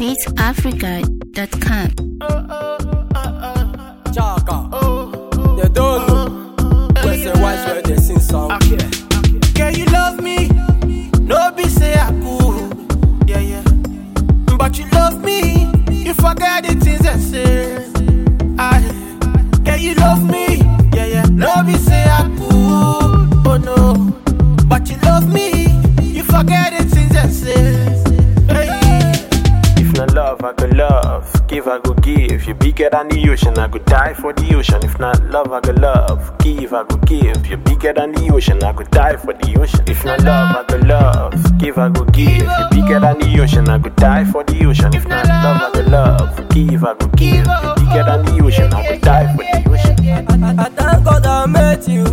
beatsafrica.com. Chaka, they don't know. Where's the wise where they sing song? Girl, you love me, no be say I cool, yeah. But you love me, you forget the things I say. Girl, you love me, yeah. No be say I cool, oh no. But you love me, you forget the things I say. If not love, I could love. Give, I go give. You bigger than the ocean, I could die for the ocean. If not love, I could love. Give, I go give. You bigger than the ocean, I could die for the ocean. If not love, I could love. Give, I go give. You bigger than the ocean, I could die for the ocean. If not love, I could love. Give, I go give. You bigger than the ocean, I could die for the ocean. I thank God I met you.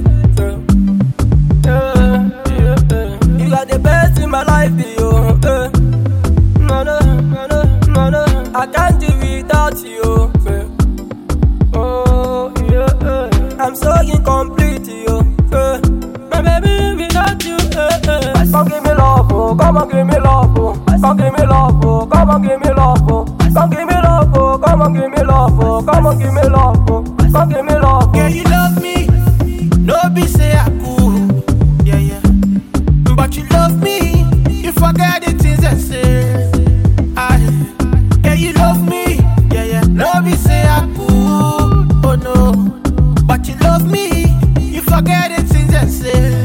You are the best in my life, you. No, I can't do without you. Oh, yeah. I'm so incomplete, you. My baby, without you. Come give me love, oh. Come on, give me love, oh. Come give me love, oh. Come on, give me love, oh. Come give me love, oh. Come on, give me love, oh. Come on, give me love, oh. Come give me love, oh. Girl, you love me, no be say I cool, yeah. But you love me, you forget the things I say. Girl, you love me, yeah. No be say I cool, oh no. But you love me, you forget the things I say.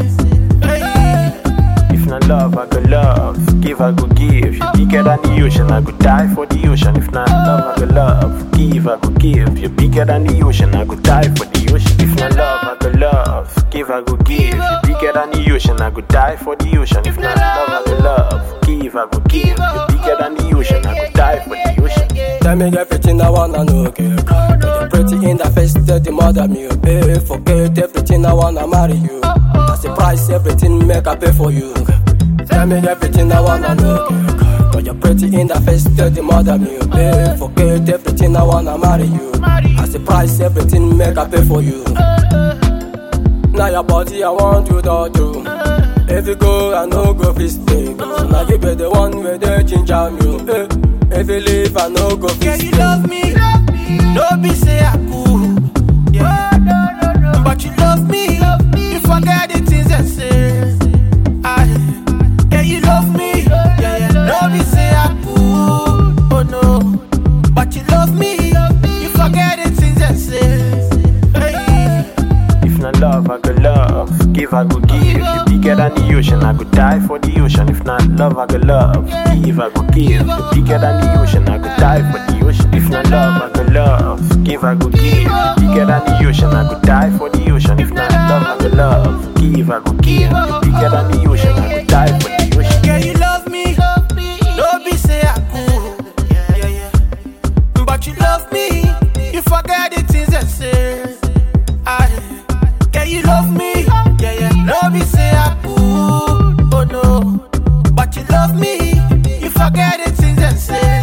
If not love, I could love. Give, I go give. You bigger than the ocean, I could die for the ocean. If not love, I could love. Give, I go give. You bigger than the ocean, I could die for the ocean. If not love, I could love. Give, I go give. You bigger than the ocean, I could die for the ocean. If not love, I could love. Give, I go give. You bigger than the ocean, I could die for the ocean. Tell me everything I wanna know, girl. You're pretty in the face, tell the mother me, baby. Forget everything, I wanna marry you. That's the price, everything make I pay for you. Tell me everything I wanna know, girl. You're pretty in the face, tell the mother me, baby. Forget everything, I wanna marry you. That's the price, everything make I pay for you. Now your body, I want you to do. If you go, I no go fit stay. Now you be the one where they ginger me. If you leave, I no go fit Girl, stay. you love me, no be say I cool, yeah. But you love me, you forget the things I say. Girl, you love me, yeah. No be say I cool, oh no. But you love me, you forget the things I say. If not love, I could love. Give, I go give. You bigger than the ocean, I could die for the ocean. If not love, I could love. Give, I go give. You bigger than the ocean, I could die for the ocean. If not love, I could love. Give, I go give. You bigger than the ocean, I could die for the ocean. If not love, I could love. Give, I go give. You bigger than the ocean, I could die for the ocean. Girl, you love me, no be say I cool, yeah. But you love me, you forget the things I say. Girl, you love me, yeah. No be say I cool, oh no. But you love me, you forget the things I say.